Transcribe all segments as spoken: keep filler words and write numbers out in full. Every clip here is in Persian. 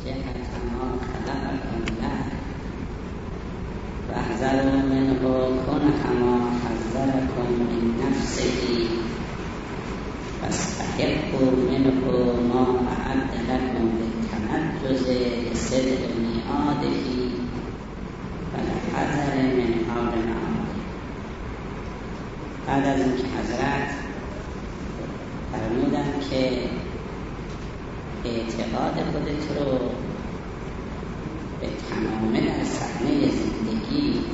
جهت ما خلقكم له واحذروا منه كنه ما حذركم من نفسه واستحقوا منه ما أعد لكم بالتمجز لصدق ميعاده والحذر من حال معاده. بعد از اینکه حضرت فرمودن که اعتقاد خودت رو به تمامی در صحنه زندگیت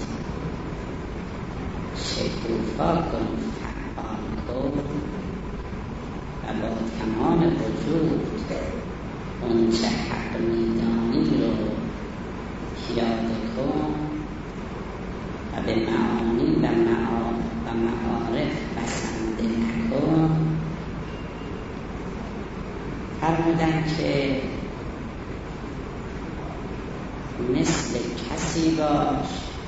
شکوفا کن، فعال کن و با تمام وجود اون چه حق میدانی رو پیاده کن و به معانی و معارف بسنده نکن. فرمودن که مثل کسی باش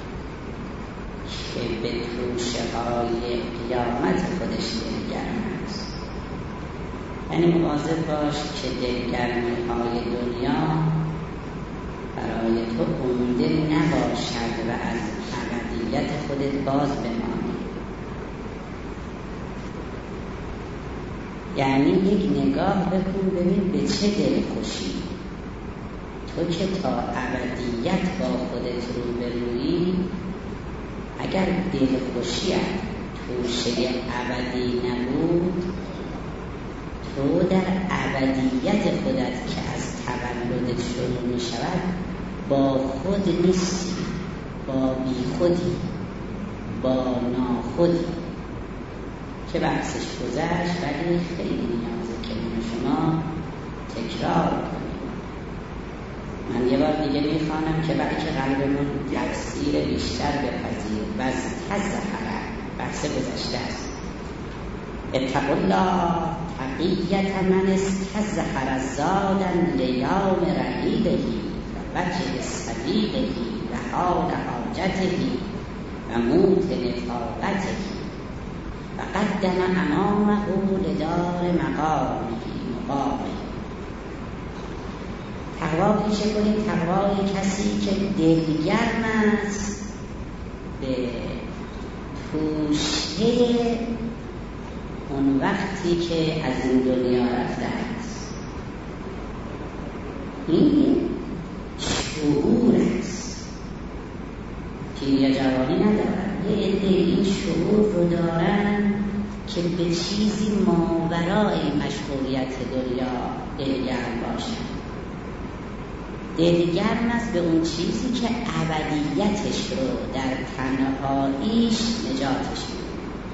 که به توشه های قیامت خودش دلگرم است. یعنی مواظب باش که دلگرمی های دنیا برای تو عمده نباشد و از ابدیت خودت باز بمانی. یعنی یک نگاه بکن ببین به چه دل خوشی. تو که تا ابدیت با خودت رو برویی، اگر دل خوشیت توشه ابدی نبود، تو در ابدیت خودت که از تولدت شروع می شود با خود نیستی، با بی خودی، با ناخودی که بحثش گذشت، ولی خیلی نیازه که شما تکرار کنید. من یه بار دیگه میخوانم که برای که قلبمون تفسیر بیشتر بپذیر و از تزخره بحث گذشته است. اتقوا الله تقیت من استزخر زادن لیوم رحیله و وجه سبیله و حال حاجته و موت نفاقته و قدم امامه لدار مقامه مقامه. تقوا پیشه کنید، تقوای کسی که دلگرم است به توشه اون وقتی که از این دنیا رفته است. این شعور است، پیری جوانی ندارن. یه عده این شعور رو دارن که به چیزی ماورای مشغولیت دنیا دلگرم باشن. دلگرم است به اون چیزی که ابدیتش رو در تنهاییش نجاتش میده.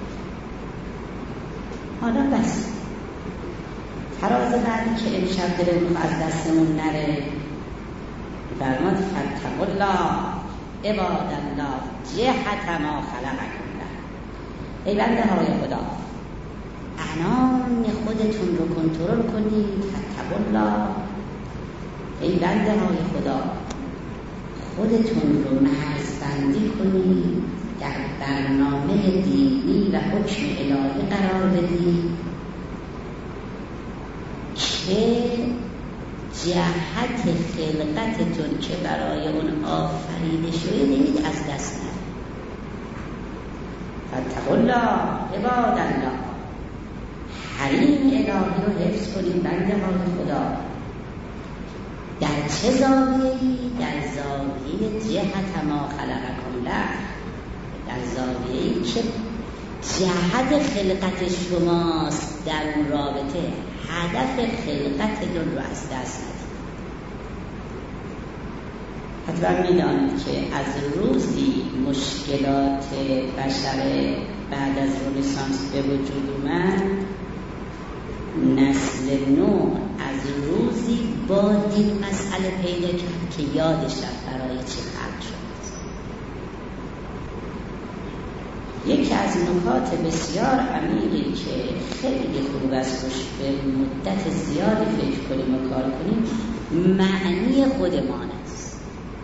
حالا بس فراز بعدی که امشب دلمون از دستمون نره، فرمود فاتقوا الله عباد الله جهت ما خلقکم له. ای بنده های خدا، انان خودتون رو کنترل کنید. فاتقوا الله، ای بنده های خدا، خودتون رو مرزبندی کنید، در برنامه دینی و حکم الهی قرار بدید که جهت خلقتتون که برای اون آفریده شده نمید از دست ندید. فاتقوا الله عباد الله، حریم الهی رو حفظ کنید بنده های خدا. در چه زاویه‌ای؟ در زاویه جهت ما خلقکم له، در زاویه‌ای که جهت خلقت شماست. در اون رابطه هدف خلقتتون رو از دست ندید. حتما می‌دانید که از روزی مشکلات بشر بعد از رنسانس به وجود اومد، نسل نو از روزی با این مسئله پیدا کرد که یادش رفت برای چی خلق شد. یکی از نکات بسیار عمیقی که خیلی خوب است روش به مدت زیادی فکر کنیم و کار کنیم، معنی خودمان است.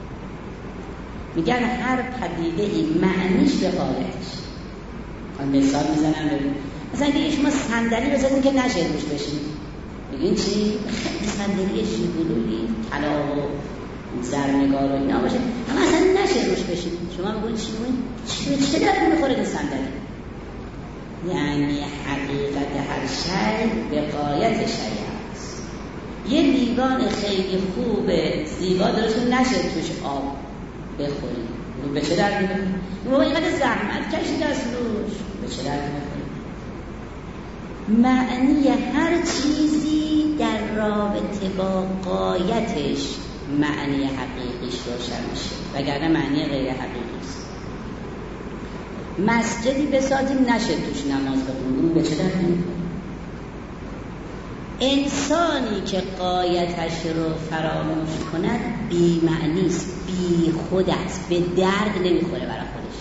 میگن هر پدیده ای معنیش به غایتش. من مثال میزنم ببین، مثلا اگه شما صندلی بزنید که نشه روش بشینید، بگین چی؟ خیلی صندلی شیبولویی طلا و زرنگار و اینا باشه اما اصلا نشه روش بشید. شما بگوید چی بگوید؟ چه چه درد میخوره این صندلی؟ یعنی حقیقت هر شی به غایت شی است. یه لیوان خیلی خوب زیبا درستون نشه توش آب بخورید، به چه درد میخوره؟ بابا اینقدر زحمت کشید از روش، به چه درد میخوره؟ معنی هر چیزی در رابطه با غایتش معنی حقیقیش روشن میشه، وگرنه معنی غیر حقیقی است. مسجدی بسازیم نشه توش نماز بخونیم، به چه درد میخوره؟ انسانی که غایتش رو فراموش کند بی معنی است، بی خود است، به درد نمیخوره برای خودش.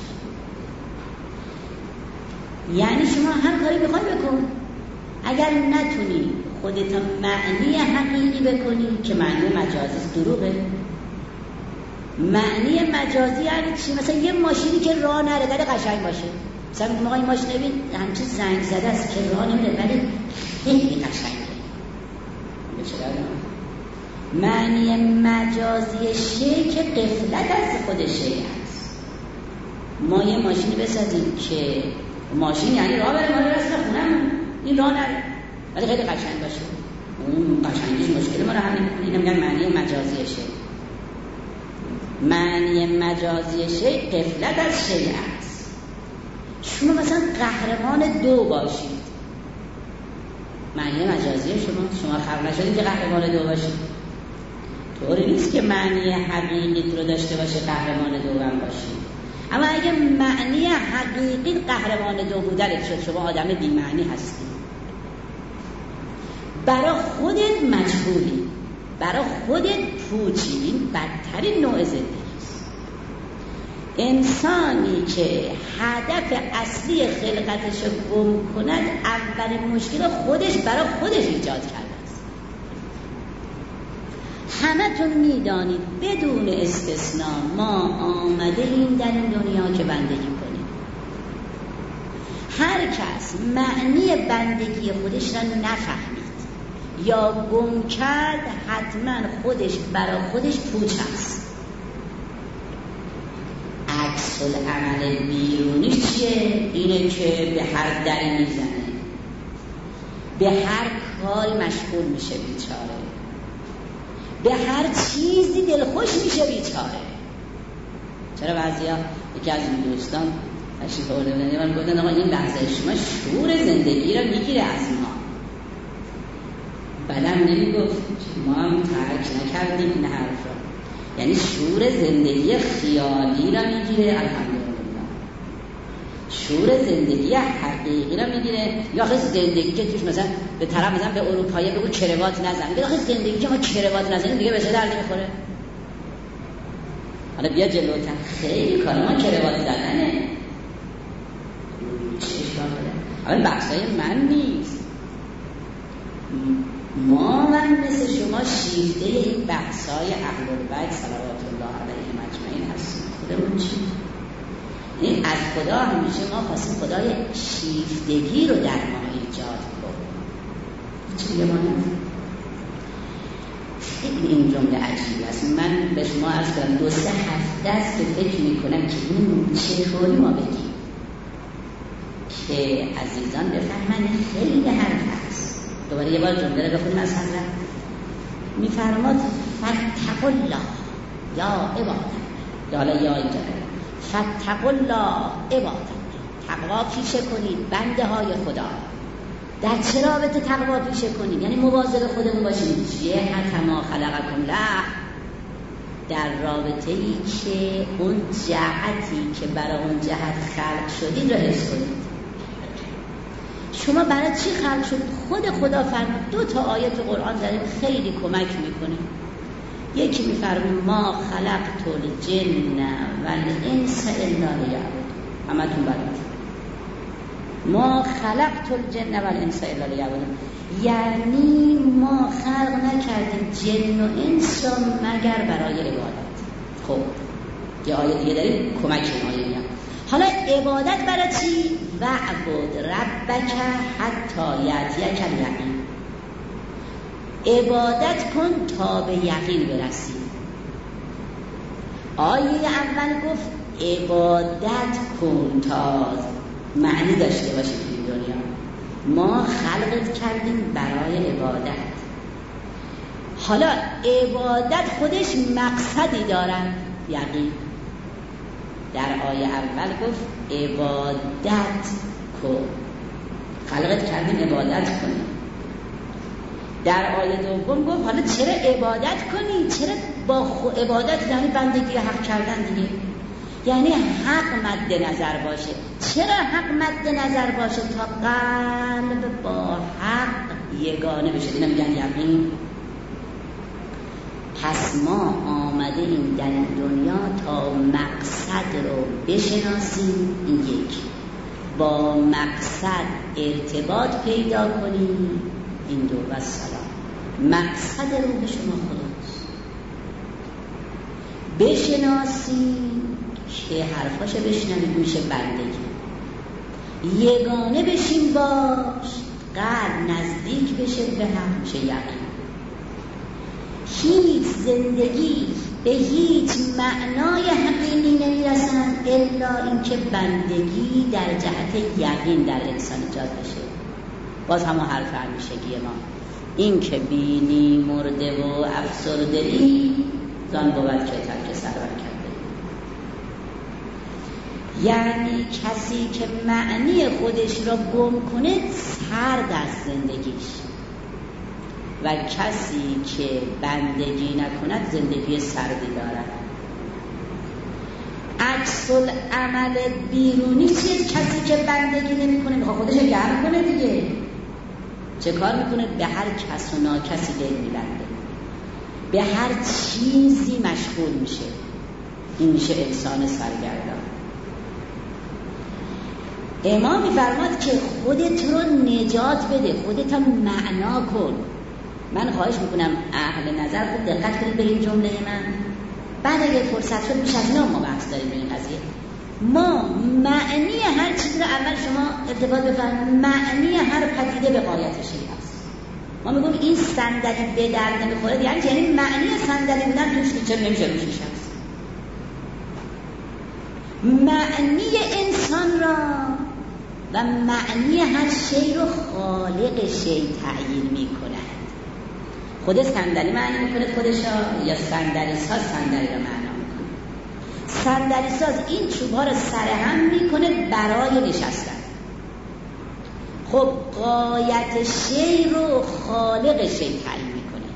یعنی شما هر کاری بخوای بکن، اگر نتونی خودت معنی حقیقی بکنی که معنی مجازی است، دروغه. معنی مجازی یعنی چی؟ مثلا یه ماشینی که راه نره ولی قشنگ باشه. مثلا ما این ماشین ببین همچین زنگ زده است که راه نمیره ولی خیلی قشنگه. معنی مجازی شی که غفلت از خود شی است. ما یه ماشینی بسازیم که ماشین یعنی راه بره، ما راست خونم این راه نره ولی خیلی قشنگ باشه، اون قشنگیش مشکل ما رو حل می‌کنه. اینو میگن معنی مجازی شی. معنی مجازی شی غفلت از شی است. شما مثلا قهرمان دو باشید، معنی مجازی شما شما خلق نشدید که قهرمان دو باشید. طوری نیست که معنی حقیقی رو داشته باشه قهرمان دو هم باشید. اما اگه معنی حقیقی قهرمان دو بودنت شد، شما آدم بی معنی هستی، برای خودت مجبوری، برای خودت پوچی. این بدترین نوع زندگی است. انسانی که هدف اصلی خلقتش رو گم کند اولین مشکل خودش برای خودش ایجاد کرده است. همه تون میدانید بدون استثناء ما آمده ایم در این دنیا که بندگی کنیم. هر کس معنی بندگی خودش را نفهمید یا گم کرد حتما خودش برای خودش پوچ است. عکس العمل بیرونی چیه؟ اینه که به هر دری میزنه، به هر کاری مشغول میشه بیچاره، به هر چیزی دلخوش میشه بیچاره. چرا بعضیا یکی از این دوستان تشریف آورده من گفتن آقا این بحث شما شعور زندگی را میگیره از ما. بعدم نمیگفت ما هم ترک نکردیم این حرف را، یعنی شعور زندگی خیالی را میگیره. الحمدلله شعور زندگی حقیقی را میگیره. یا آخه زندگی که توش مثلا به طرف مثلا به اروپایی بگو کروات نزن، بگو آخه زندگی که ما کروات نزنیم دیگه به چه درد میخوره؟ حالا بیا جلوتر، خیلی کار ما کروات زدنه. چه اشکال داره؟ اول بحثای من نیست. ما من مثل شما شیفته این بحثای اهل البیت صلوات الله علیهم اجمعین هستیم. خودمون چی؟ این از خدا همیشه ما خواستیم خدای شیفتگی رو در ما ایجاد کنه. چی دیگه ما نمید؟ خیلی این جمله عجیب است. من به شما عرض کنم دو سه هفته است که فکر میکنم که این چطوری ما بگیم که عزیزان بفهمن خیلی حرف هست. دوباره یه بار جمله رو بخونیم از حضرت. میفرماد فتقوا الله یا عباد یا حالا یا اینجا فتقوا الله عباد، تقوا پیشه کنید بنده های خدا. در چه رابطه تقوا پیشه کنید؟ یعنی مواظب خودمون باشیم. جهت ما خلقکم له، در رابطه ای که اون جهتی که برای اون جهت خلق شدید رو حفظ کنید. شما برای چی خلق شد؟ خود خدا فرمود. دو تا آیه تو قرآن داریم خیلی کمک میکنه. یکی میفرمود ما خلقت الجن والانس الا لیعبدون. همتون بلد ما خلقت الجن والانس الا لیعبدون، یعنی ما خلق نکردیم جن و انس را مگر برای عبادت. خب یه آیه دیگه داریم کمک این آیه میاد. حالا عبادت برای چی؟ وعبد ربک حتی یأتیک الیقین. عبادت کن تا به یقین برسی. آیه اول گفت عبادت کن تا معنی داشته باشی تو این دنیا. ما خلقت کردیم برای عبادت. حالا عبادت خودش مقصدی دارد، یقین. در آیه اول گفت عبادت کن، خلقت کردیم عبادت کنیم. در آیه دوم گفت حالا چرا عبادت کنی؟ چرا با عبادت یعنی بندگی حق کردن دیگه، یعنی حق مد نظر باشه. چرا حق مد نظر باشه؟ تا قلب با حق یگانه بشه. اینا میگن یقین. پس ما آمده این در این دنیا تا مقصد رو بشناسیم، این یک، با مقصد ارتباط پیدا کنیم، این دو. و سلام. مقصد روح شما خداست، بشناسیم که حرفاشو بشنوید میشه بندگی، یگانه بشیم باش، قلب نزدیک بشه به حق میشه یقین. هیچ زندگی به هیچ معنای حقیقی نمیرسن الا اینکه بندگی در جهت یقین در انسان ایجاد بشه. باز همه حرف همیشگی ما این که بینی مرده و افسرده‌ای زان بود که ترک سرور کرده. یعنی کسی که معنی خودش را گم کنه سرد از زندگیش، و کسی که بندگی نکند زندگی سردی دارد. عکس العمل بیرونی چیه؟ کسی که بندگی نمی کنه میخواد خودش گرم کنه دیگه. چه کار میکنه؟ به هر کس و ناکسی دل میبنده، به هر چیزی مشغول میشه. این میشه انسان سرگردان. امام میفرماد که خودت رو نجات بده، خودت رو معنا کن. من خواهش میکنم اهل نظر خوب دقت کنید به این جمله من. بعد اگه فرصت شد میشه از اینا ما بحث داریم به این قضیه. ما معنی هر چیزی رو اول شما ارتباط بفرمایید. معنی هر پدیده به غایتش هست. ما میگیم این صندلی به درد نمیخوره، یعنی یعنی معنی صندلی بودن توش چه نمیشه روش هست. معنی انسان را و معنی هر شی رو خالق شی تعیین میکنه. خود صندلی معنی میکنه خودشا، یا صندلی ساز صندلی رو معنا میکنه؟ صندلی ساز این چوب‌ها رو سرهم میکنه برای نشستن. خب غایت شی رو خالق شی تعیین میکنه.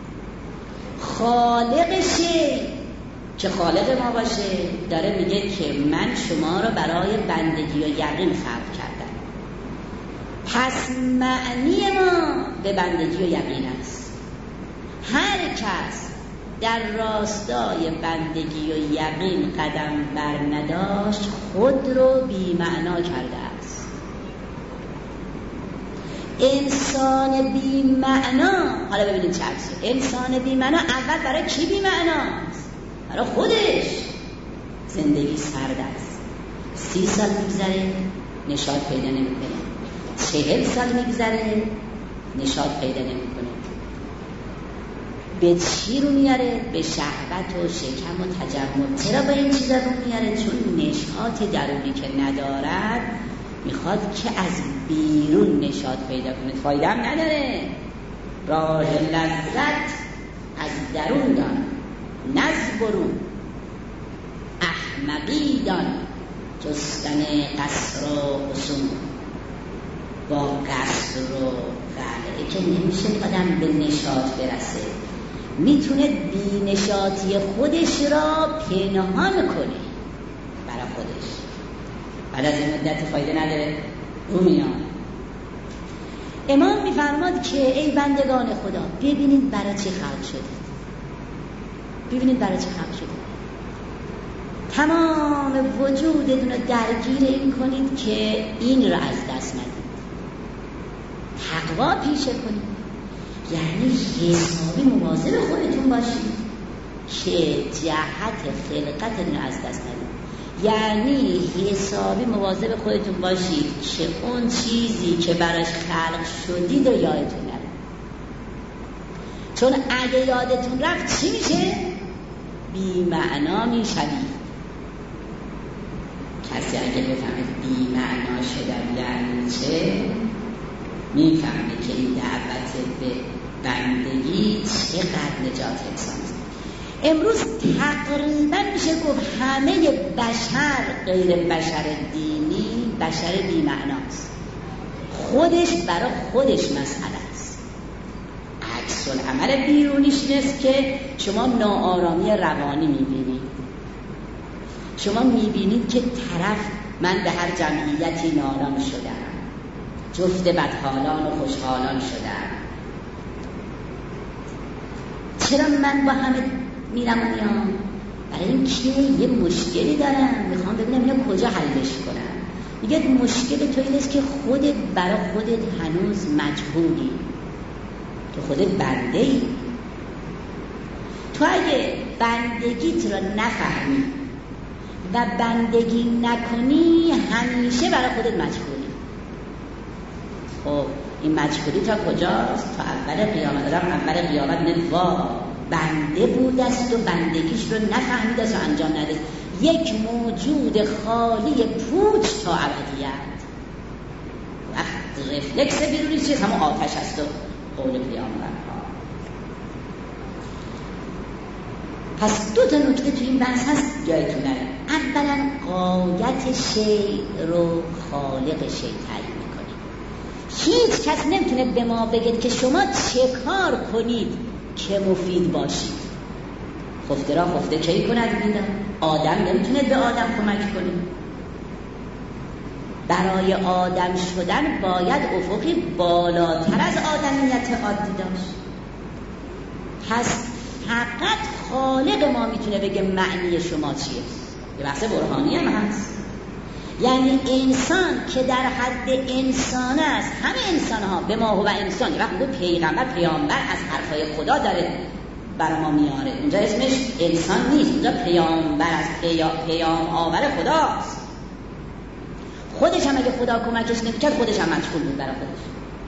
خالق شی که خالق ما باشه داره میگه که من شما رو برای بندگی و یقین خلق کردم. پس معنی ما به بندگی و یقین است. هر کس در راستای بندگی و یقین قدم بر نداشت خود رو بی معنا کرده است. انسان بی معنا، حالا ببینید چه عکسه. انسان بی معنا اول برای کی بی معناست؟ برای خودش. زندگی سرد است. سی سال میگذره نشاط پیدا نمیکنه، چهل سال میگذره نشاط پیدا نمیکنه. به چی رو میاره؟ به شهوت و شکم و تجمل. چرا به این چیزا رو میاره؟ چون نشاط درونی که ندارد میخواد که از بیرون نشاط پیدا کنه. فایده هم نداره. راه لذت از درون دان، نز برون. احمقی دان جستن قصر و قصور. با قصر و قلعه که نمیشه آدم به نشاط برسه. میتونه بی نشاطی خودش را پنهان کنه برای خودش. بعد از این مدت فایده نداره رو میاد. امام میفرماد که ای بندگان خدا ببینید برای چی خلق شده، ببینید برای چی خلق شده. تمام وجودتون رو درگیر این کنید که این را از دست ندید. تقوا پیشه کنید، یعنی حسابی مواظب خودتون باشید که جهت خلقتتون از دست ندید. یعنی حسابی مواظب خودتون باشید که اون چیزی که براش خلق شدید و یادتون نره. چون اگه یادتون رفت چی میشه؟ بی معنا میشوی. کسی اگه بفهمه بی معنا شدن یعنی چه، میفهمه که این دعوت به بندگی چقدر نجات انسان است. امروز تقریبا میشه گفت همه بشر غیر بشر دینی بشر بی معناست. خودش برای خودش مسئله است. عکس العمل بیرونیش نیست که شما ناآرامی روانی میبینید. شما میبینید که طرف من به هر جمعیتی نالان شدم، جفت بدحالان و خوشحالان شدم، چرا من با همه میرم و میام؟ برای این که یه مشکلی دارم، میخوام ببینم اینو کجا حلش کنم. میگه مشکل تو این است که خودت برای خودت هنوز مجهولی، تو خودت بنده ای. تو اگه بندگیت رو نفهمی و بندگی نکنی همیشه برای خودت مجهولی. خب این مجهولی تا کجاست؟ تا اول قیامت. آدم اول قیامت نوا بنده بود است و بندگیش رو نفهمید است و انجام ندید. یک موجود خالی پوچ تا ابدیت. وقت رفلکس بیرونی چیز همون آتش است و قول پیامبرها. پس دو تا نکته تو این بحث هست جایتون نره. اولا غایت شیء رو خالق شیء تعیین میکنه. هیچ کس نمیتونه به ما بگه که شما چه کار کنید که مفید باشید. خفته را خفته کی کند بیدم. آدم نمیتونه به آدم کمک کنه. برای آدم شدن باید افقی بالاتر از آدمیت عادی داشت. پس فقط خالق ما میتونه بگه معنی شما چیه. یه بحث برهانی هم هست. یعنی انسان که در حد انسان است، همه انسان ها به ما و انسان، یه وقت میگه پیغمبر پیامبر از حرفای خدا داره برای ما میاره، اونجا اسمش انسان نیست، اونجا پیامبر از پیا... پیام آور خداست. خودش هم اگه خدا کمکش نمیکرد خودش هم مشغول بود برای خودش.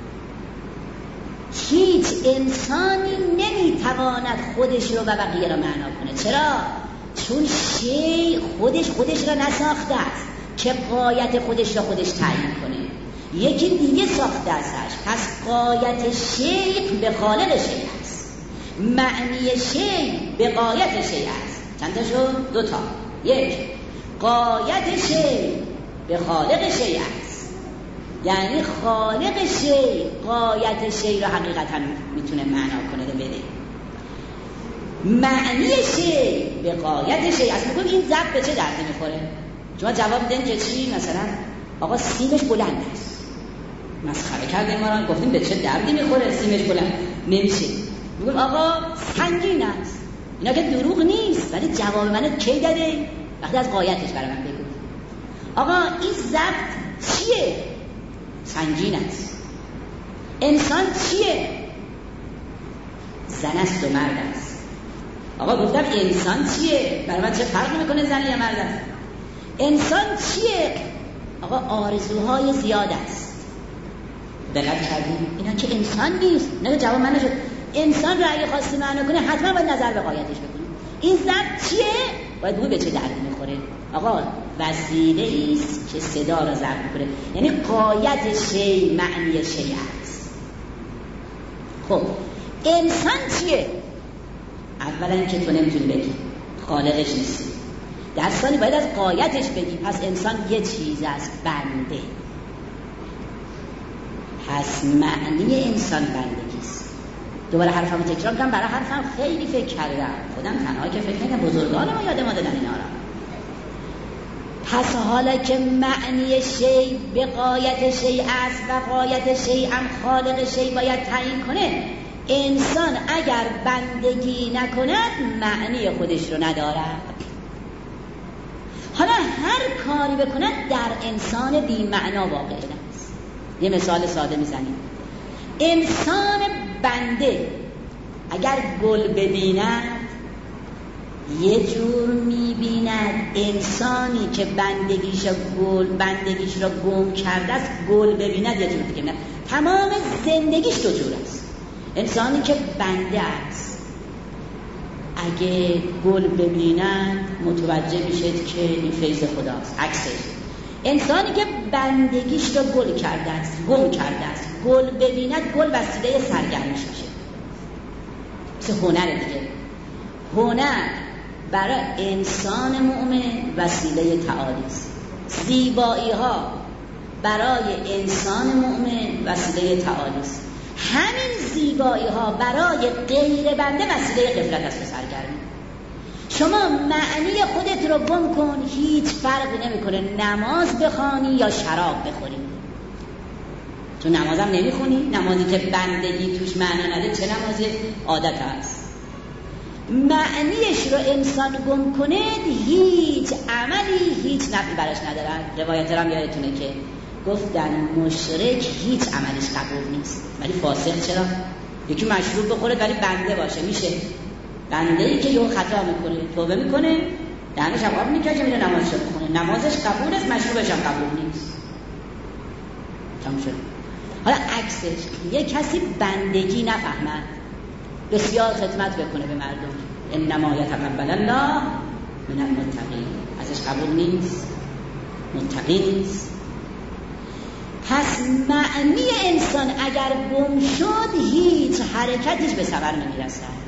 هیچ انسانی نمیتواند خودش رو و بقیه رو معنا کنه. چرا؟ چون شیء خودش خودش رو نساخته است که غایت خودش رو خودش تعیین کنه. یکی دیگه ساخته ازش. پس غایت شیء به خالق شیء است، معنی شیء به غایت شیء است. چند تا شد؟ دو تا. یک، غایت شیء به خالق شیء است، یعنی خالق شیء غایت شیء رو حقیقتا میتونه معنا کنه و بده. معنی شیء به غایت شیء است. میگم این ضرب به چه دردی میخوره؟ شما جواب بدین که چی؟ مثلا آقا سیمش بلند است. مسخره کردیم ما رو، گفتیم به چه دردی میخوره سیمش بلند نمیشه. میگم آقا سنگین است. اینا که دروغ نیست، ولی جواب منو کی داده؟ وقتی از غایتش برای من بگو. آقا این ضبط چیه؟ سنگین است. انسان چیه؟ زن است و مرد است. آقا گفتم انسان چیه؟ برای من چه فرق میکنه زن یا مرد است؟ انسان چیه؟ آقا آرزوهای زیاد است. دقت کردیم؟ اینا که انسان نیست. نه جواب من نشد. انسان رو اگه خواستی معنا کنه حتما باید نظر به غایتش بکنی. این ضبط چیه؟ باید بگو به چه دردی میخوره. آقا وسیله است که صدا رو ضبط میکنه، یعنی غایت شیء معنی شیء است. خب انسان چیه؟ اولا که تو نمیتونی بگی، خالقش نیستی. در ثانی باید از غایتش بگی. پس انسان یه چیز است، بنده. پس معنی انسان بندگی است. دوباره حرفمو تکرار کنم، برای حرفم خیلی فکر کردم، خودم تنها که فکر نکنم، بزرگان ما یاد ما دادن اینا را. پس حالا که معنی شیء به غایت شیء است و غایت شیء هم خالق شیء باید تعیین کنه، انسان اگر بندگی نکند معنی خودش رو ندارد. حالا هر کاری بکند در انسان بی معنا واقع است. یه مثال ساده میزنیم. انسان بنده اگر گل ببیند یه جور میبیند، انسانی که بندگیش گل بندگیش را گم کرده است گل ببیند یه جور دیگه. نه، تمام زندگیش دو جور است. انسانی که بنده است اگه گل ببیند متوجه میشه که این فیض خداست. عکسش انسانی که بندگیش رو گل کرده است، گم کرده است، گل ببیند گل وسیله سرگرمیش میشه. مثل هنر دیگه، هنر برای انسان مؤمن وسیله تعالی است. زیبایی ها برای انسان مؤمن وسیله تعالی است. همین زیبایی ها برای غیر بنده وسیله غفلت است و سرگرمی. شما معنی خودت رو گم کن، هیچ فرقی نمیکنه نماز بخوانی یا شراب بخوری. تو نمازم نمیخونی، نمازی که بندگی توش معنا نده چه نمازی؟ عادت هست. معنیش رو انسان گم کنه هیچ عملی هیچ نفعی براش ندارن. روایت هم یادتونه که گفتن مشرک هیچ عملش قبول نیست، ولی فاسق چرا؟ یکی مشروب بخوره ولی بنده باشه میشه. بنده ای که یه خطا میکنه توبه میکنه دهنش هم آب میکشه میره نمازش رو بخونه، نمازش قبول است مشروبش هم قبول نیست. تمام شد. حالا عکسش یه کسی بندگی نفهمد بسیار خدمت بکنه به مردم، انما یتقبل الله من المتقین، ازش قبول نیست، متقی نیست. پس معنی انسان اگر گم شد هیچ حرکتش به ثمر نمیرسد.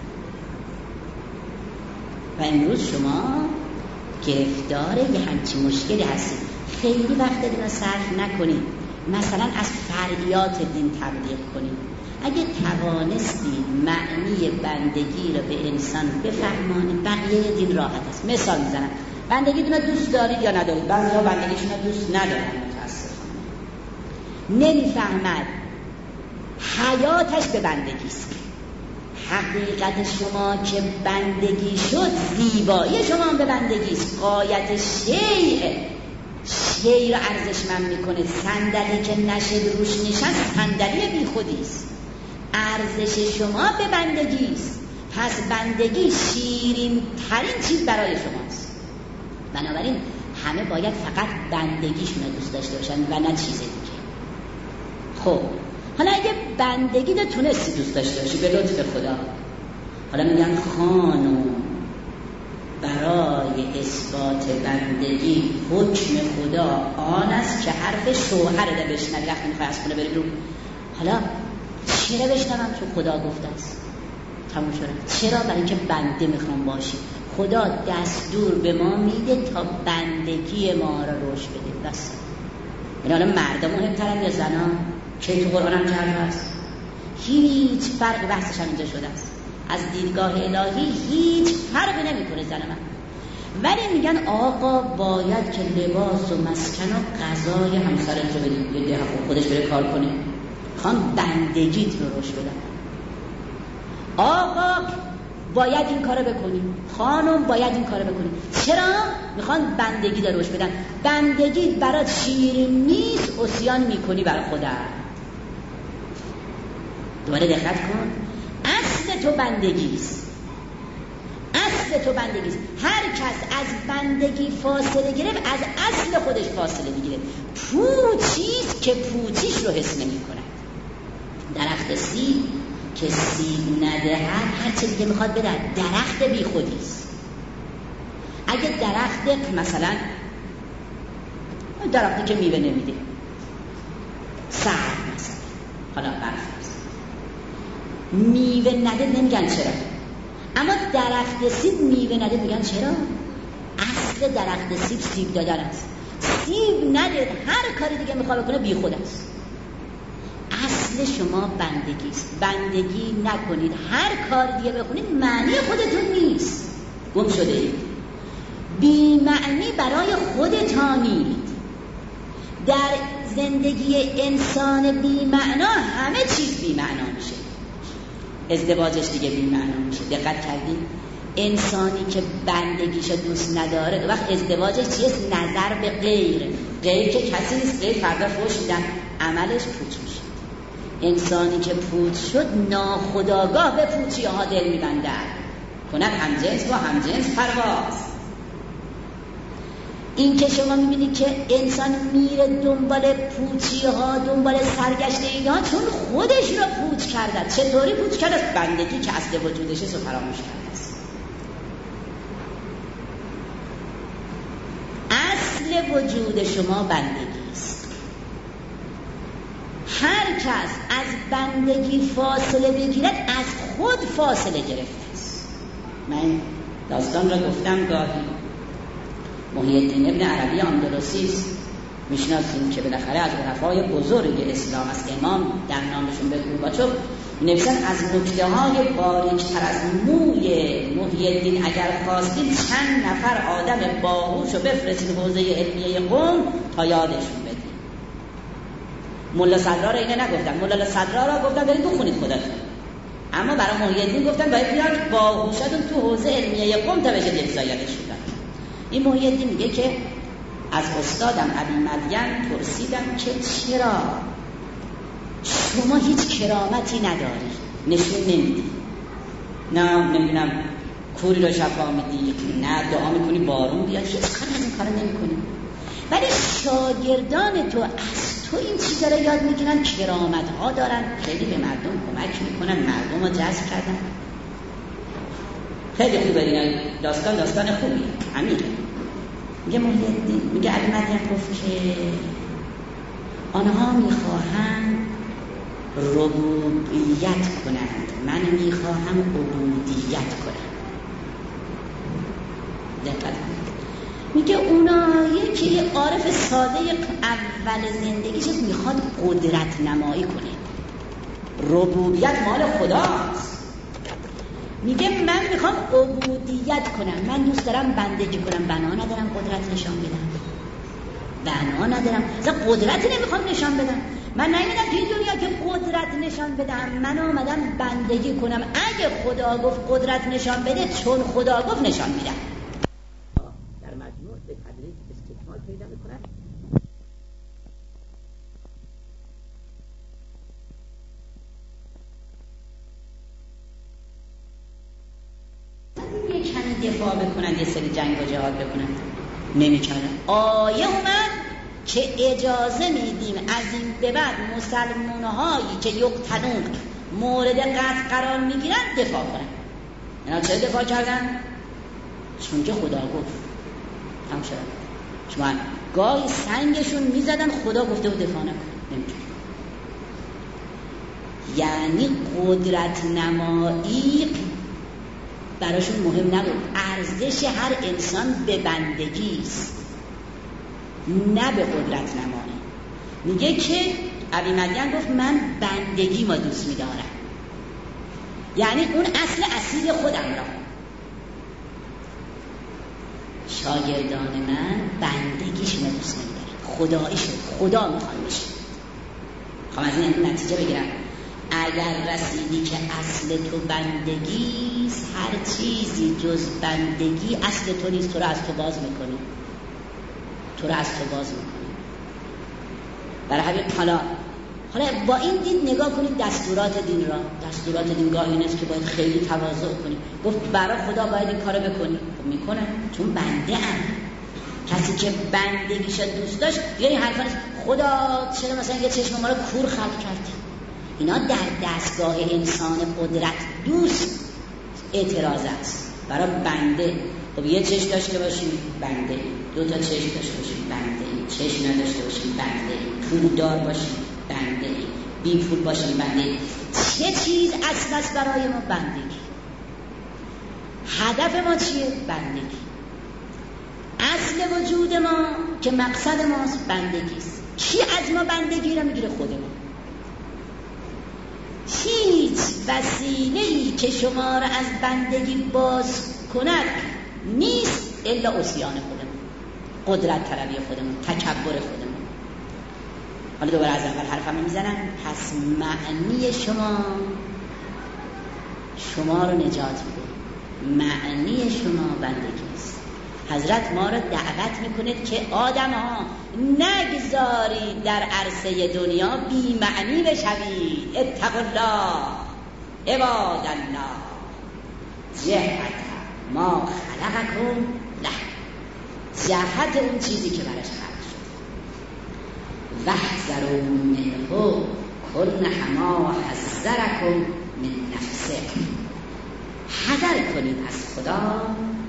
و امروز شما گرفتار یه همچین مشکلی هستید. خیلی وقت دینا صرف نکنید مثلا از فرعیات دین تبلیغ کنید. اگه توانستید معنی بندگی رو به انسان بفهمانید بقیه دین راحت است. مثال میزنم، بندگیتون رو دوست دارید یا ندارید؟ بعضی‌ها بندگیشون رو دوست ندارن، متاسفانه نمیفهمد حیاتش به بندگیست. حقیقت شما که بندگی شد زیبایی شما هم به بندگیست. غایت شیء شیء رو ارزشمند میکنه. صندلی که نشه روش نشست صندلی بی خودیست. ارزش شما به بندگیست. پس بندگی شیرین ترین چیز برای شماست. بنابراین همه باید فقط بندگیشون رو دوست داشته باشن و نه چیز دیگه. خب حالا اگه بندگی رو تونستی دوست داشته باشی به لطف خدا، حالا میگن خانم برای اثبات بندگی حکم خدا آن است که حرف شوهر رو بشنوی وقتی میخوای از خونه بری رو. حالا چرا بشنوم؟ چون خدا گفته است. تموم شد. چرا؟ برای اینکه بنده میخوام باشی. خدا دستور به ما میده تا بندگی ما را رشد بده. بس. یعنی حالا مردم مهمترن یا زنان؟ که تو قرآن هم چند هست؟ هیچ فرق بحثش هم اینجا شده است. از دیدگاه الهی هیچ فرق نمی کنه زن من. ولی میگن آقا باید که لباس و مسکن و غذای همسرت رو بدید، یه خودش بره کار کنه. خواهم بندگیت رو رشد بدن. آقا باید این کارو بکنی، خانم باید این کارو بکنی. چرا؟ میخوان بندگی رو رشد بدن. بندگی برات شیرین نیست، عصیان میکنی برای خودت. دوباره دقت کن، اصل تو بندگیست. اصل تو بندگیست. هر کس از بندگی فاصله گرفت از اصل خودش فاصله میگیره. پوچیست که پوچیش رو حس نمی کند. درخت سیب که سیب ندهد هر چه دیگه میخواد بده، درخت بی خودیست. اگه درخت مثلا درختی که میوه نمیده، سرد مثلا، حالا برفرض میوه نده نمیگن چرا، اما درخت سیب میوه نده میگن چرا؟ اصل درخت سیب سیب دادن است. سیب نده هر کاری دیگه میخواد بکنه بی خود است. اصل شما بندگیست. بندگی نکنید، هر کار دیگه بکنید معنی خودتون نیست، گم شده اید. بی معنی برای خودتانید. در زندگی انسان بی معنا همه چیز بی معنا میشه. ازدواجش دیگه بی معنا میشه. دقت کردید؟ انسانی که بندگیش دوست نداره وقت ازدواجش چیست؟ نظر به غیر. غیر که کسی نیست، غیر فردا فوش میدن، عملش پوچ میشه. انسانی که پوچ شد ناخودآگاه به پوچی ها دل میبندن. کند همجنس با همجنس پرواز. این که شما میبینید که انسان میره دنبال پوچی ها، دنبال سرگشتگی ها، چون خودش را پوچ کرده. چطوری پوچ کرده است؟ بندگی که اصل وجودش رو فراموش کرده است. اصل وجود شما بندگی است. هر کس از بندگی فاصله بگیرد از خود فاصله گرفته است. من داستان را گفتم گاهی. محی الدین ابن عربی اندلسی است، میشناسیم که بالاخره از عرفای بزرگ اسلام است. امام در نامشون به گورباچوف نوشتن از نکته های باریک تر از موی محی الدین اگر خواستید چند نفر آدم باهوش رو بفرستید حوزه علمیه قم تا یادشون بدید. ملا صدرا را اینه نگفتن، ملا صدرا را گفتن برید بخونید خودتون، اما برای محی الدین گفتن باید بیاد باهوشتون تو حوزه علمیه قم تا بشه دلزایدش شدن. این محی الدین میگه که از استادم ابی مدین پرسیدم که چرا شما هیچ کرامتی نداری، نشون نمیدی، نه نمیدونم کوری رو شفا میدی، نه دعا میکنی بارون بیاد، هیچ کار از این کارو نمیکنی، ولی شاگردان تو از تو این چیزا رو یاد میگیرن، کرامت ها دارن، خیلی به مردم کمک میکنن، مردم رو جذب کردن. خیلی خوبه این داستان، داستان خوبیه، عمیقه. میگه محی الدین، میگه ابی مدین گفت که آنها میخواهند ربوبیت کنند، من میخواهم عبودیت کنم. دقت میگه اونایی که یه عارف ساده اول زندگیش میخواد قدرت نمایی کنه، ربوبیت مال خداست. میگه من میخوام عبودیت کنم، من دوست دارم بندگی کنم، بنا ندارم قدرت نشان بدم، بنا ندارم، اصلا قدرتی نمیخوام نشان بدم. من نمیدم توی دنیا که قدرت نشان بدم، من آمدم بندگی کنم. اگه خدا گفت قدرت نشان بده، چون خدا گفت نشان میدم. در مجموع به تدریج استکمال پیدا میکنن. یه کمی دفاع بکنن، یه سری جنگ و جهاد بکنن، نمیکنن. آیه اومد که اجازه میدیم از این به بعد مسلمان هایی که یقتلون مورد قتل قرار میگیرن دفاع کنن. اینا چرا دفاع کردن؟ چون که خدا گفت. هم شد شما گاهی سنگشون میزدن، خدا گفته بود دفاع نکن، نمیتونن. یعنی قدرت نمایی براشون مهم نبود. ارزش هر انسان به بندگی است، نه به قدرت نمایی. میگه که ابی مدین گفت من بندگی ما دوست میدارم، یعنی اون اصل اصیل خودم را. شاگردان من بندگیشون رو دوست نمیدارن، خداییشون، خدا میخوان بشه. خب از این نتیجه بگیرم اگر رسیدی که اصل تو بندگیست، هر چیزی جز بندگی اصل تو نیست، تو رو از تو باز میکنی، تو رو از تو باز میکنی. برای همین حالا حالا با این دید نگاه کنید دستورات دین را. دستورات دین گاهی نیست که باید خیلی تواضع کنی. گفت برای خدا باید این کارو بکنی، خب میکنن، چون بنده ام. کسی که بندگیش دوست داشت دیگه این حرفا نیست خدا چرا مثلا یه چشم ما رو کور خلق کردی. اینا در دستگاه انسان قدرت دوست اعتراض است. برای بنده خب یه چشم داشته باشیم بنده، دو تا چشم داشته باشیم بنده، چشم نداشته باشیم بنده، پول دار باشیم بنده، بی پول باشیم بنده. چه چیز اصل است برای ما؟ بندگی. هدف ما چیه؟ بندگی. اصل وجود ما که مقصد ماست بندگی است. کی از ما بندگی را میگیره؟ خود ما. هیچ وسیله‌ای که شما را از بندگی باز کند نیست الا عصیان خودمون، قدرت طلبی خودمون، تکبر خودمون. حالا دوباره از اول حرفمو میزنم. پس معنی شما شما رو نجات میده، معنی شما بندگی است. حضرت ما رو دعوت میکنه که آدم ها نگذارید در عرصه دنیا بی معنی بشوید. اتقوا الله عباد الله جهت ما خلقکم له. جهت اون چیزی که براش خلق شد. واحذروا منه کن حما حذرکم من نفسه. حذر کنید از خدا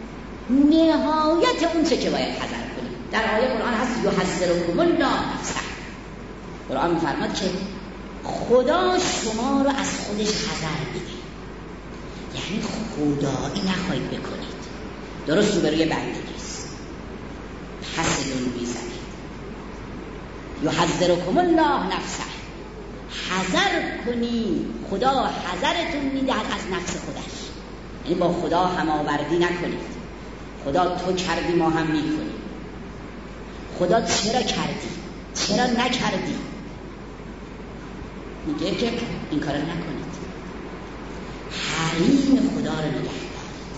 نهایت اون چه که باید حذر کنید. در آیه قرآن هست یحذرکم الله نفسه. قرآن می‌فرماد که خدا شما رو از خودش حذر میده، یعنی خدایی نخواهید بکنید. درست رو بروی بندگیست، پس دون میزنید. یحذرکم الله نفسه، حذر کنید. خدا حذرتون میدهد از نفس خودش، یعنی با خدا هماوردی نکنید. خدا تو کردی ما هم میکنیم. خدا چرا کردی چرا نکردی، میگه که این کار رو نکنید. حریم خدا رو نگه دارید.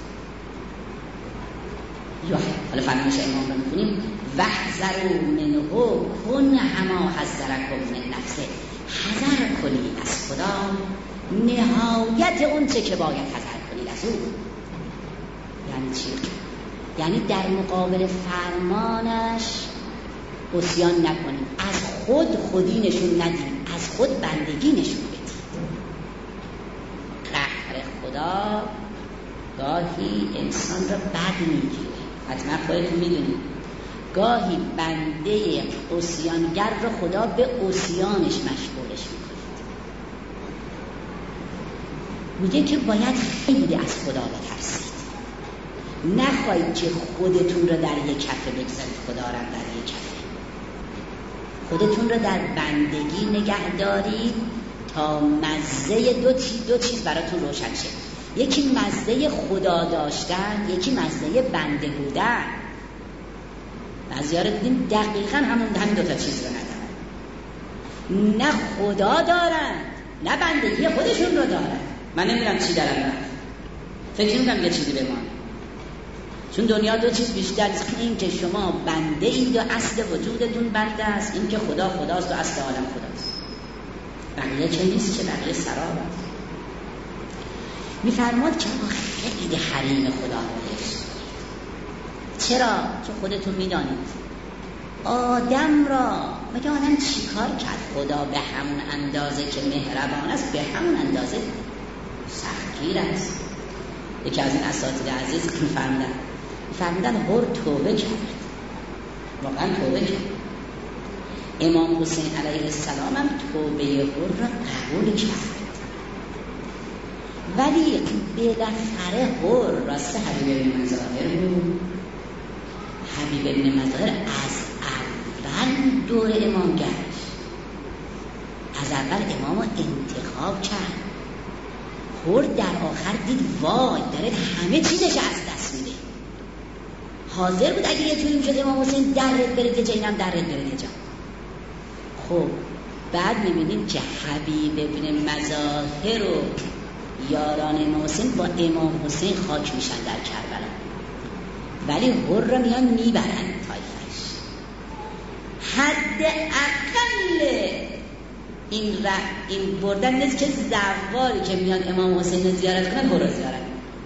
یا حالا فرمایش امام رو میکنیم واحذروا منه کن حما حذرکم من نفسه. حذر کنید از خدا نهایت اون چه که باید حذر کنید از او. یعنی چی؟ یعنی در مقابل فرمانش عصیان نکنید، از خود خودی نشون ندید، از خود بندگی نشون بدید. قهر خدا گاهی انسان را بد میگیره، حتما خودتون میدونید. گاهی بنده عصیانگر را خدا به عصیانش مشغولش میکنه. میگه که باید خیلی از خدا بترسید، نخواهید که خودتون را در یک کفه بگذارید، خدا را در یک کفه. خودتون را در بندگی نگه دارید تا مزه دو چیز, دو چیز براتون روشن شه. یکی مزه خدا داشتن، یکی مزه بنده بودن. بعضی‌ها رو دیدیم دقیقاً همون همین دو تا چیز رو ندارن. نه خدا دارن نه بندگی خودشون رو دارن. من نمیدونم چی دارم رفت، فکر نمی‌کنم یه چیزی بمانه، چون دنیا دو چیز بیشتر از این که شما بنده اید و اصل وجودتون بنده است، این که خدا خداست و اصل عالم خداست. بقیه چه نیست که بقیه سراب است. میفرماد که ما خیلی حریم خدا حفظ کنید. چرا؟ چون خودتون میدانید آدم را، مگه آدم چی کار کرد؟ خدا به همون اندازه که مهربان است به همون اندازه سختگیر است. یکی از این اساتید عزیز میفرمودن فرمودن هر توبه کرد، واقعا توبه کرد. امام حسین علیه السلام هم توبه هر را قبول کرد، ولی بالاخره هر راست حبیب بن مظاهر بود. حبیب بن مظاهر از اول دور امام گشت، از اول امام رو انتخاب کرد. هر در آخر دید وای داره همه چیزش از دست میده. حاضر بود اگه یه جوری میشد امام حسین درد بره که جا، اینم درد بره که جا. خب بعد میبینیم که حبیب ابن مظاهر و یاران امام حسین با امام حسین خاک میشن در کربلا، ولی هر را میان میبرن طایفش. حد اقل این را این بردن نیست که زواری که میان امام حسین رو زیارت کنن هر را زیارت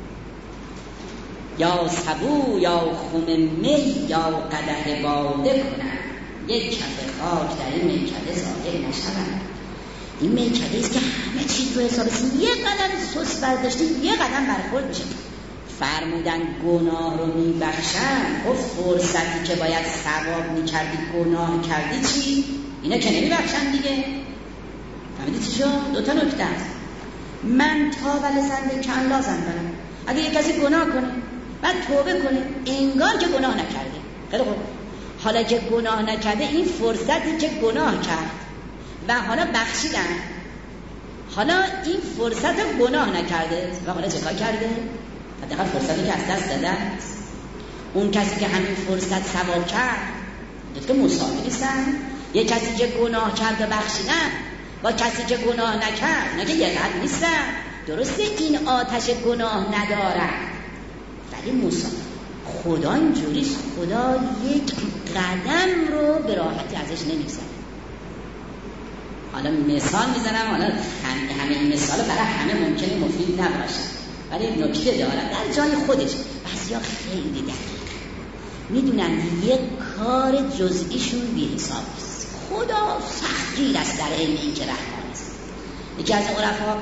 یا سبو یا خم می یا قدح باده کنن، یک کف خاک در این میکده ظاهر نشوند. این میکده است که همه چیز رو حساب است، یه قدم سس برداشتی یه قدم برخورد میشه. فرمودن گناه رو میبخشن. خب فرصتی که باید ثواب میکردی گناه کردی چی؟ اینا که نمیبخشن دیگه. فهمیدی چی شد؟ دوتا نکته است. من تا ولسنده که اندازم دارم، اگه یک کسی گناه کنه بعد توبه کنه انگار که گناه نکرده. خیلی خوب، حالا که گناه نکرده این فرصتی که گناه کرد و حالا بخشیدن، حالا این فرصت گناه نکرده و حالا چه کار کرده؟ حداقل فرصتی که از دست داده. اون کسی که همین فرصت ثواب کرد دیگه مساوی نیستن. یه کسی که گناه کرد و بخشیدن با کسی که گناه نکرد نه که یه قد نیستن. درسته این آتش گناه ندارن ولی مساوی. خدا اینجوریست، خدا یک قدم رو به راحتی ازش نمیگذره. حالا مثال میزنم، حالا هم همه این مثال برای همه ممکنه مفید نباشه ولی نکته داره در جای خودش. بعضیا خیلی دقیق، میدونن یک کار جزئیشون بی حساب است. خدا سختگیر است در عین اینکه رحمان است. یکی از عرفا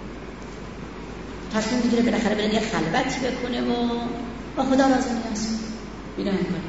تصمیم میگیره بالاخره بره یه خلوتی بکنه و با خدا راضی نیست. میدونن کنه.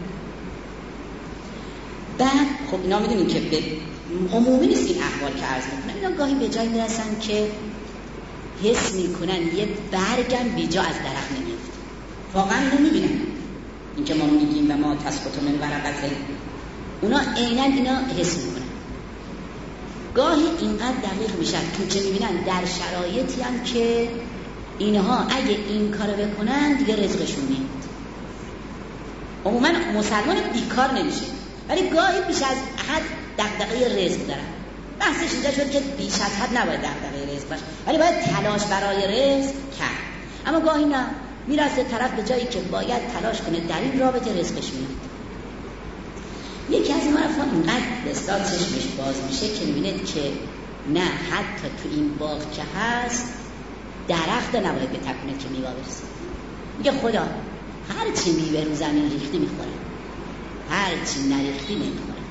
بعد خب اینا میدونین که به عمومی نیست این احوال که عرض میکنن. اینا گاهی به جایی میرسن که حس میکنن یه برگم بیجا از درخت نمیفته. واقعا اینو میبینن. این که ما میگیم و ما تسقط من ورقته، اونا عیناً اینا حس میکنن. گاهی اینقدر دقیق میشن که چه میبینن در شرایطی هم که اینها اگه این کارو بکنن دیگه رزقشون میاد. عموما مسلمان بیکار نمیشه، ولی گاهی بیش از حد دغدغه رزق دارن. بحثش اینجا شد که بیش از حد نباید دغدغه رزق باشه، ولی باید تلاش برای رزق کرد. اما گاهی نه، میرسه طرف به جایی که باید تلاش کنه در این رابطه رزقش میاد. یکی از این عرفان اینقدر بسیار چشمش باز میشه که میبینه که نه، حتی تو این باغ که هست درخت نباید بتکونه که میوه برسه. میگه خدا هر چی میوه رو زمین ریختی میخوره، هر چی نریختی نمیخوره.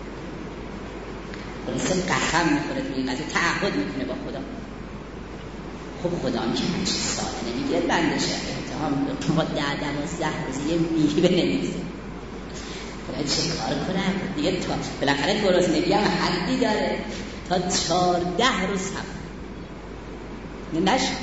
خلاصه قسم میخوره تو این قضیه، تعهد میکنه با خدا. خب خدا هم که هرچی ساده نمیگیره بندشه اتهام میکنه با ده دوازده روزی یه میوه نمیزه. خدا چه کار کنم دیگه؟ تا بالاخره گرسنگی هم حدی داره، تا چارده روز هم نشد.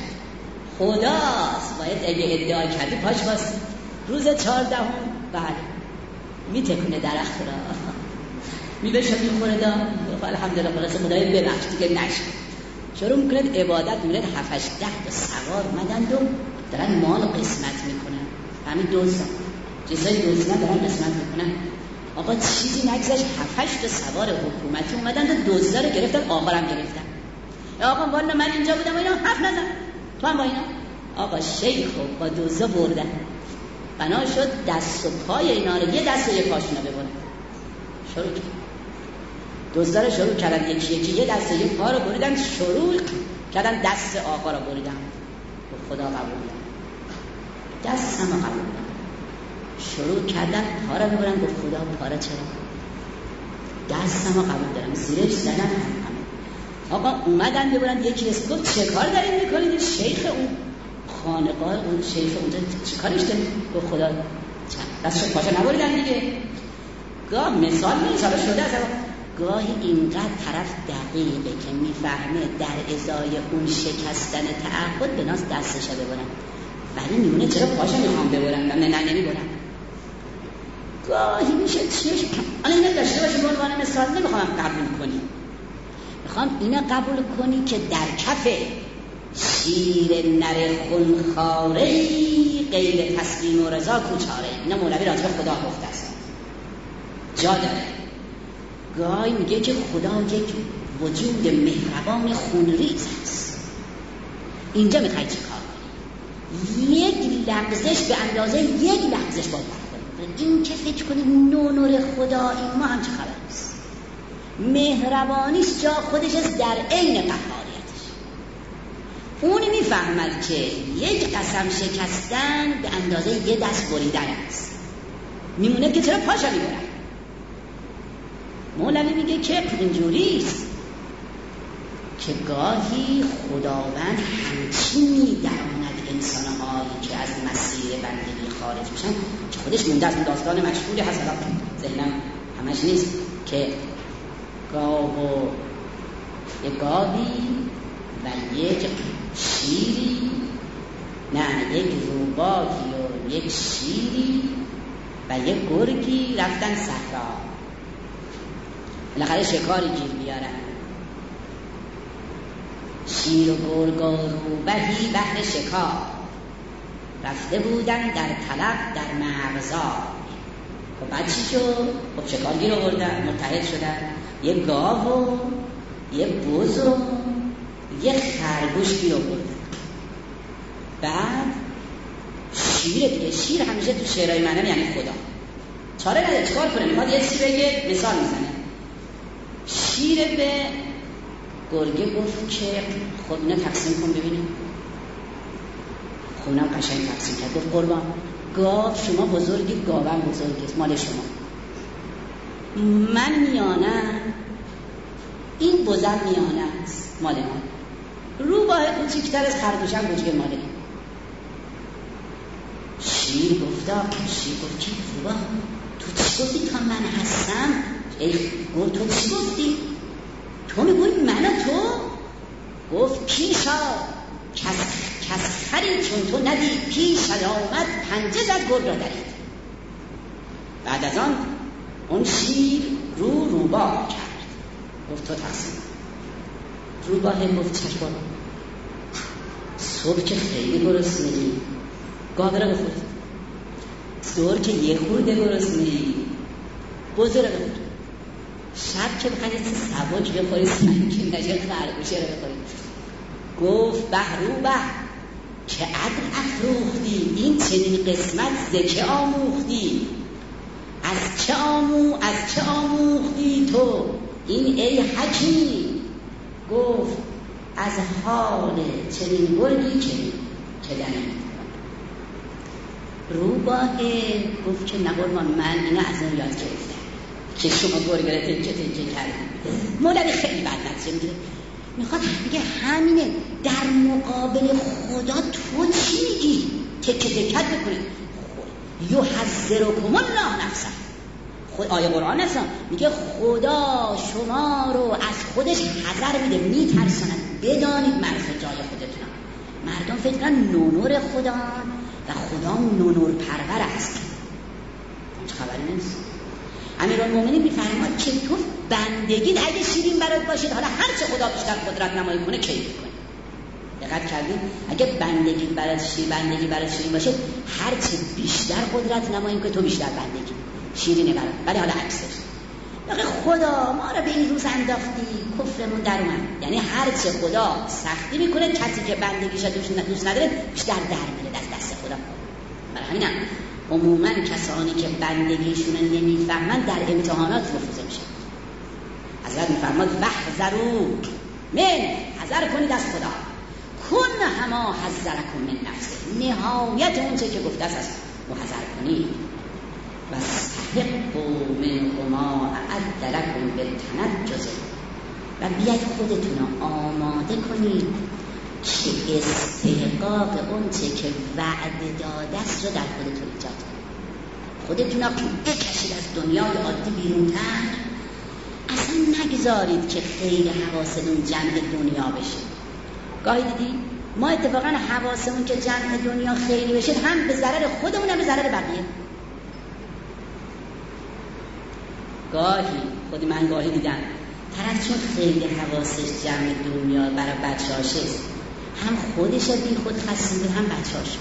خداست باید اگه ادعا کردی پاش باست روز چهاردهم بله میتکونه درخت را میبشه میخوره دا الحمدلله خلاص خدای ببخش دیگه نشد. شروع میکنه عبادت، میره هفتش ده تا سوار اومدند و دارن مال قسمت میکنن. همین دوستان چیزای دوستان دارن قسمت میکنن. آقا چیزی نگذشت هفتش تا سوار حکومتی اومدند و دوزا رو گرفتن، آقا رو هم گرفتن. آقا والا من اینجا بودم و اینا حرف نزن، تو هم با اینا. آقا شیخ با دوزا بردن، بنا شد دست و پای اینا رو یه دست و یه پاشونا ببرن. شروع کرد دوزا رو شروع کردن یکی یکی یه دست و یه پا رو بریدن، شروع کردن دست آقا رو بریدن. خدا قبول کرد، دست هم قبول کرد. شروع کردن پا رو ببرن، گفت خدا پا رو چرا؟ دست هم قبول دارم، زیرش زدن هم همه. آقا اومدن ببرن، یکی اسم گفت چه کار دارین میکنید؟ شیخ اون خانقاه اون شیخ اونجا چه کارش دارین؟ گفت خدا دستش پاشا نبریدن دیگه. گاه مثال نیست، حالا شده از گاهی اینقدر طرف دقیقه که میفهمه در ازای اون شکستن تعهد به ناس دستش ببرن، ولی میمونه چرا پاشا میخوام ببرن؟ نه نه نمیبرن. گاهی میشه چیش آن اینا داشته باشه به عنوان مثال، نمیخوام قبول کنی، میخوام اینا قبول کنی که در کف شیر نر خونخواری غیر تسلیم و رضا کوچاره. اینا مولوی راجع به خدا گفته است، جا داره. گاهی میگه که خدا یک وجود مهربان خونریز است. اینجا میخوای چی کار کنی؟ یک لغزش به اندازه یک لغزش باید کنی. این که فکر کنی نونور خدا این ما هم چه خبر نیست. مهربانیش جا خودش است در عین قهاریتش. اون میفهمد که یک قسم شکستن به اندازه یه دست بریدن است. میمونه که چرا پاشا میبرن. مولوی میگه که اینجوریست که گاهی خداوند همچین میدراند انسان‌هایی که از مسیر بندگی خارج میشن که خودش مونده از اون داستان مشهوری هست، ذهنم همش نیست، که گاو و یک گاوی و یک شیری، نه یک روباهی و یک شیری و یک گرگی رفتن صحرا، بالاخره شکاری گیر بیارن. شیر و گرگ و روبهی بهر شکار رفته بودن در طلب در مغزار. خب بعد چی شد؟ خب شکار گیر آوردن، متحد شدن، یه گاو و یه بز و یه خرگوش گیر آوردن. بعد شیر دیگه، شیر همیشه تو شعرهای معنی یعنی خدا، چاره نداره چکار کنه، میخواد یه چیزی بگه مثال میزنه. شیر به گرگه گفت که خب اینا تقسیم کن ببینیم. خونم قشنگ تقسیم کرد، گفت قربان گاو شما بزرگی، گاوم بزرگیست، مال شما. من میانم، این بزر میانه است، مال من. روباه کوچکتر از خرگوشم بزرگ ماله. شیر گفتا، شیر گفت که روباه تو چی گفتی تا من هستم؟ ای گفت تو چی گفتی؟ تو میگوی من و تو؟ گفت پیشا کس, کس خری چون تو ندید، پیش آمد پنجه زد گل را درید. بعد از آن اون شیر رو روباه کرد، گفت تو تقسیم. روباه گفت چشم بابا، صبح که خیلی گرسنه‌ای گاوه را بخورید، ظهر که یه خورده گرسنه‌ای بزه را بخورید، شب که بخواید سبک بخورید سنگین نشه خرگوشه را بخورید. گفت به روبه که عدل افروختی، این چنین قسمت ز که آموختی؟ از چه آمو از چه آموختی تو این ای حکیم؟ گفت از حال چنین گرگی که که دنید. روباه گفت که نقربان من اینو از اون یاد گرفتم که شما گرگ را تنجه تنجه کردید. مولوی خیلی بد نتیجه میگیره، میخواد میگه همینه، در مقابل خدا تو چی میگی؟ تکه تکت بکنه. یحذرکم الله نفسه، خود آیه قرآن هست میگه خدا شما رو از خودش حذر میده، میترساند. بدانید مرز جای خودتون. مردم فکر کنن نونور خدا و خدا نونور پرور است، هیچ خبری نیست. امیرالمومنین میفرماد که تو بندگی اگه شیرین برات باشید، حالا هر چه خدا بیشتر قدرت نمایی کنه کیف کنه. دقت کردید؟ اگه بندگی برات شیرین بندگی برات شیرین باشه، هر چه بیشتر قدرت نمایی کنه تو بیشتر بندگی شیرینه برات. ولی حالا عکسش، واقعا خدا ما رو به این روز انداختی، کفرمون در اومد. یعنی هر چه خدا سختی میکنه، کسی که بندگیش دوست نداره بیشتر در میره از دست خدا. برای همینم عموما کسانی که بندگیشون نمیفهمن در امتحانات مفروضه میشه. حضرت میفرماد بحذروا من، حذر کنید از خدا، کن هما حذرکم من نفسه، نهایت اون چه که گفته است محذر کنید. و استحقوا منهما اعد لکم بالتنجز، و بیاید خودتون رو آماده کنید که استحقاق اون چه که وعده داده است رو در خودتون ایجاد کنید. خودتون رو بکشید از دنیای عادی بیرون‌تر، اصلا نگذارید که خیلی حواستون جمع دنیا بشه. گاهی دیدی ما اتفاقا حواسمون که جمع دنیا خیلی بشه هم به ضرر خودمون هم به ضرر بقیه. گاهی خود من گاهی دیدم طرف چون خیلی حواسش جمع دنیا برای بچه‌هاشه، هم خودش بی خود خسته هم بچه‌هاش.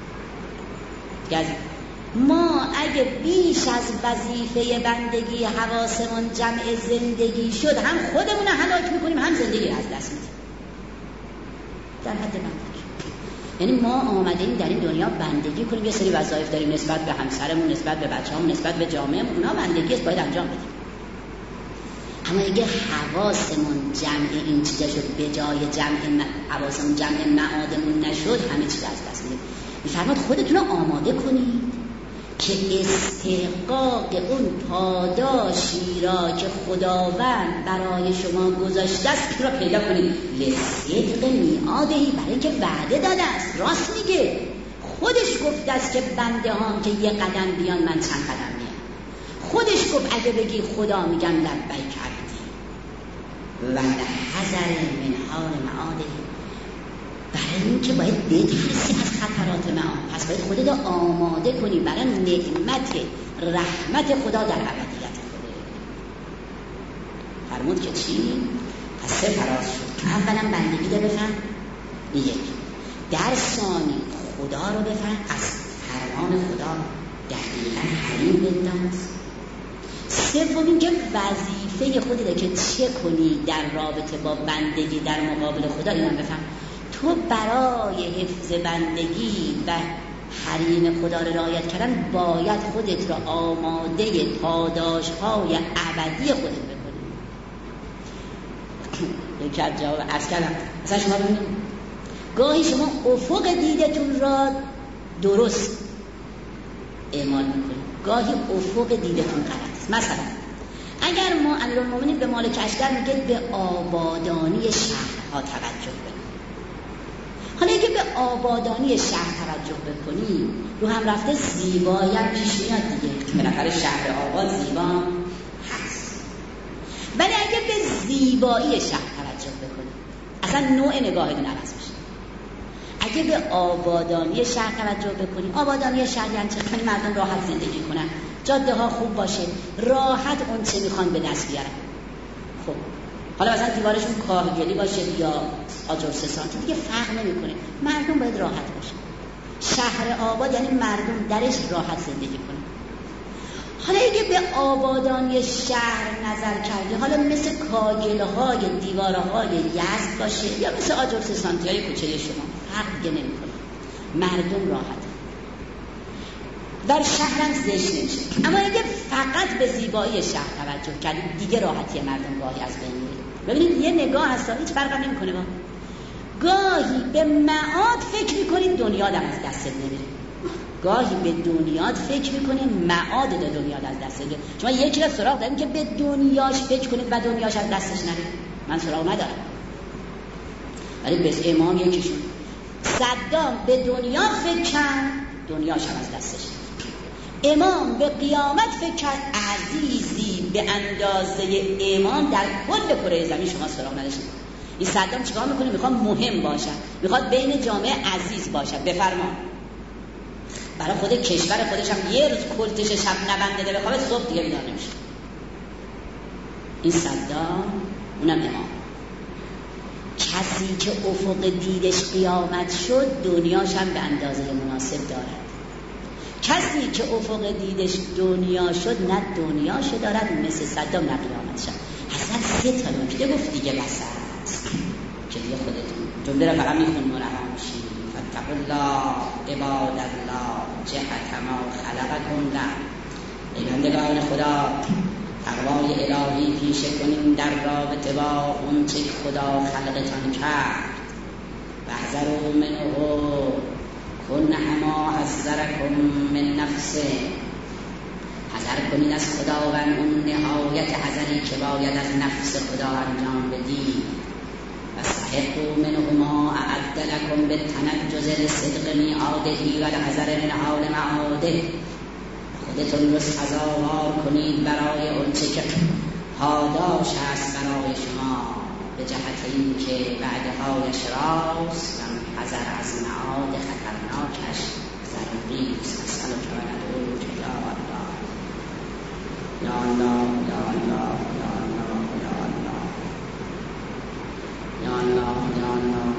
ما اگه بیش از وظیفه بندگی حواسمون جمع زندگی شد، هم خودمون هلاک میکنیم هم زندگی از دست میدیم. در حد بندگی، یعنی ما آمدیم در این دنیا بندگی کنیم، یه سری وظایف داریم نسبت به همسرمون، نسبت به بچه‌مون، نسبت به جامعهمون، اونا بندگی است، باید انجام بدیم. اما اگه حواسمون جمع این چیزا شد به جای جمع حواسمون جمع معادمون نشد، همه چیز از دست میدیم. میفرماد خودتون رو آماده کنید که استحقاق اون پاداشی را که خداوند برای شما گذاشته است را پیدا کنید. لصدق میعادهی، برای که وعده داده است، راست میگه. خودش گفته است که بنده هام که یه قدم بیان من چند قدم میام. خودش گفت اگه بگی خدا میگم لبیک عبدی و لحذر من حال معادهی. برای این که باید بترسی از خطرات معاد، پس باید خودت رو آماده کنی برای نعمت رحمت خدا در ابدیت خدا. فرمود که چی؟ پس سه فراز شد. اولا بندگی رو بفهم، یک در ثانی خدا رو بفهم، از فرمان خدا دقیقا حریم بنداز. سوم اینکه وظیفه خودت که چه کنی در رابطه با بندگی در مقابل خدا، اینو بفهم. تو برای حفظ بندگی و حریم خدا را رعایت کردن باید خودت را آماده پاداش‌های ابدی خودت بکنی. یکی از جواب عرض کردم، مثلا شما ببینید گاهی شما افق دیدتون را درست اعمال میکنید. گاهی افق دیدتون غلط است. مثلا اگر ما امیرالمومنین به مالک اشتر میگه به آبادانی شهرها توجه کنید. حالا اگه به آبادانی شهر توجه بکنی رو هم رفته زیبایی هم پیش میاد دیگه، بالاخره شهر آباد زیبا هست. ولی اگه به زیبایی شهر توجه بکنی اصلا نوع نگاهتون عوض میشه. اگه به آبادانی شهر توجه بکنی، آبادانی شهر یعنی چه؟ کنی مردم راحت زندگی کنن، جاده ها خوب باشه، راحت اون چه میخوان به دست بیارن. خب حالا مثلا دیوارشون کاهگلی باشه یا آجر سه سانتی دیگه فرق نمیکنه، مردم باید راحت باشه. شهر آباد یعنی مردم درش راحت زندگی کنن. حالا اگه به آبادانی شهر نظر کردی، حالا مثل کاگل‌های دیوارهای یزد باشه یا مثل آجر سه سانتی های کوچه شما، فرق دیگه نمیکنه، مردم راحت. در شهرم زشت نمیشه. اما اگه فقط به زیبایی شهر توجه کردی دیگه راحتی مردم گاهی از بین میره. ببینید یه نگاه هست هیچ فرق نمیکنه. با گاهی به معاد فکر میکنید دنیا در از دست نمیره، گاهی به دنیات فکر میکنید معاد در دنیا از دست نمیره. شما یکی را سراغ دارید که به دنیاش فکر کنید و دنیاش از دستش نره، من سراغ ندارم. ولی بس امام یکیشون صدام به دنیا فکر کرد، دنیاش از دستش. امام به قیامت فکر کرد، عزیزی به اندازه امام در کل کره زمین شما سراغ نداشتید. این صدام چیکار میکنه؟ میخواد مهم باشه، میخواد بین جامعه عزیز باشه. بفرما برای خود کشور خودش هم یه روز کلتش شب نبنده ده بخوابه، صبح دیگه بیدار نمیشه. این صدام، اونم امام. کسی که افق دیدش قیامت شد دنیاش هم به اندازه مناسب دارد. کسی که افق دیدش دنیا شد نه دنیاش دارد مثل صدام نه قیامت شد. اصلا سه تا نکته گفت دیگه بس است که دیگه خودتون جمله را فقط میخون مرحم شید. فتقوا الله عباد الله جهت ما خلقکم له. ای بندگان خدا تقوای الهی پیشه کنین در رابطه با اون چه خدا خلقتان کرد. بحذروا منه کن اما حذرکم من نفسه. حذر کنید از خداوند اون نهایت حذری که باید از نفس خدا انجام بدید. واستحقوا منه ما اعد لکم بالتنجز لصدق میعاده و لحذر انحال معاده. خودتون رو سزاوار کنید برای اون چه که پاداش هست برای شما، به جهت این که بعدهایش راست و حذر از معاد خطرناکش ضروری است. اسأل و ندعو که یا الله یا الله یا الله یا الله یا الله یا الله یا الله